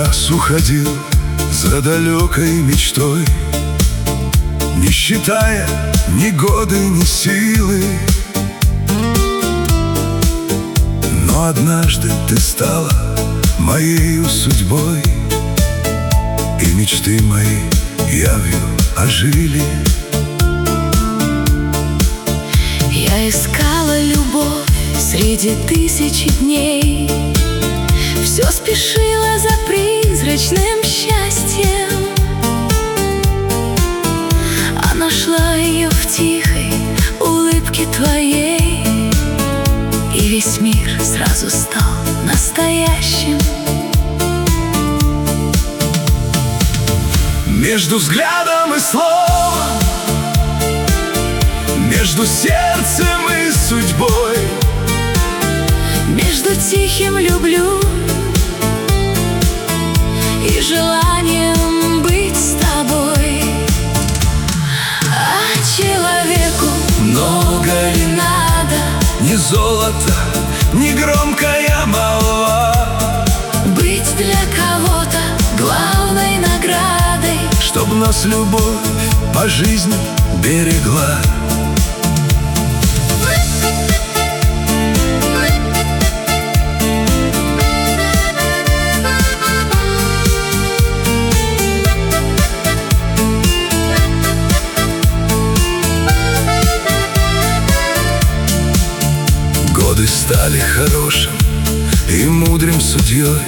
раз уходил за далекой мечтой, не считая ни годы, ни силы. Но однажды ты стала моею судьбой, и мечты мои явью ожили. Я искала любовь среди тысячи дней, все спешила за призрачным счастьем, а нашла ее в тихой улыбке твоей, и весь мир сразу стал настоящим. Между взглядом и словом, между сердцем и судьбой, между тихим «люблю» и желанием быть с тобой. А человеку много ли надо? ни золото, ни громкая молва, быть для кого-то главной наградой, чтоб нас любовь по жизни берегла. Годы стали хорошим и мудрым судьей,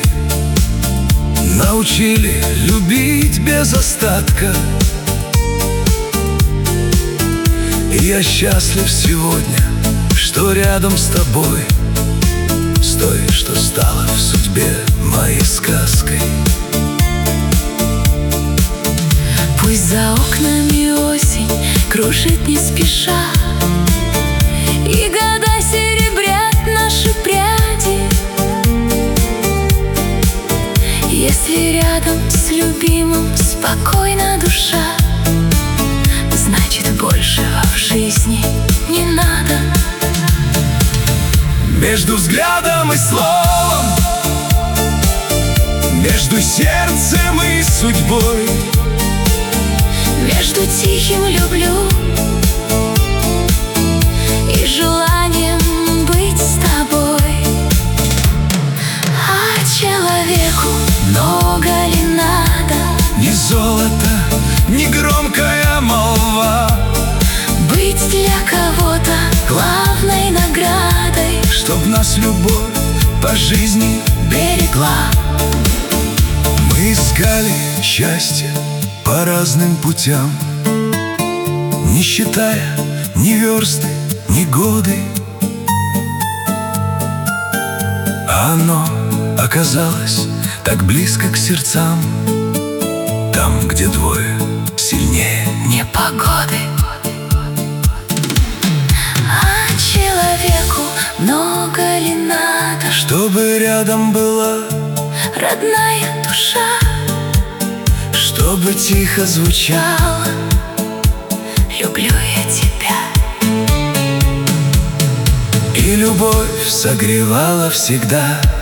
научили любить без остатка. И я счастлив сегодня, что рядом с тобой, с той, что стала в судьбе моей сказкой. Пусть за окнами осень кружит не спеша, и года серебрят наши пряди. Если рядом с любимым спокойна душа, значит, большего в жизни не надо. Между взглядом и словом, между сердцем и судьбой, между тихим «люблю» и желанием быть с тобой. А человеку много ли надо? ни золото, ни громкая молва, быть для кого-то главной наградой, чтоб нас любовь по жизни берегла. Мы искали счастье по разным путям, не считая ни версты, ни годы. А оно оказалось так близко к сердцам, там, где двое сильнее Непогоды. А человеку много ли надо? чтобы рядом была, Родная душа, чтобы тихо звучала: люблю я тебя. и любовь согревала всегда.